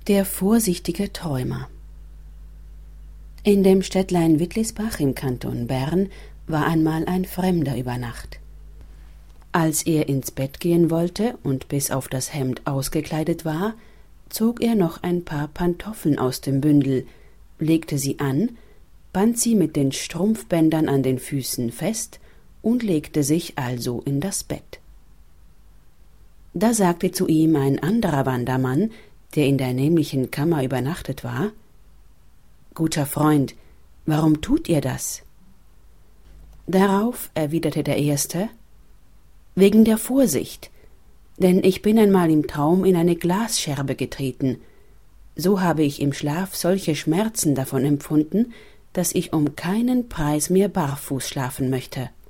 Der vorsichtige Träumer. In dem Städtlein Wittlisbach im Kanton Bern war einmal ein Fremder über Nacht. Als er ins Bett gehen wollte und bis auf das Hemd ausgekleidet war, zog er noch ein paar Pantoffeln aus dem Bündel, legte sie an, band sie mit den Strumpfbändern an den Füßen fest und legte sich also in das Bett. Da sagte zu ihm ein anderer Wandermann, der in der nämlichen Kammer übernachtet war: »Guter Freund, warum tut ihr das?« Darauf erwiderte der Erste: »Wegen der Vorsicht, denn ich bin einmal im Traum in eine Glasscherbe getreten. So habe ich im Schlaf solche Schmerzen davon empfunden, dass ich um keinen Preis mehr barfuß schlafen möchte.«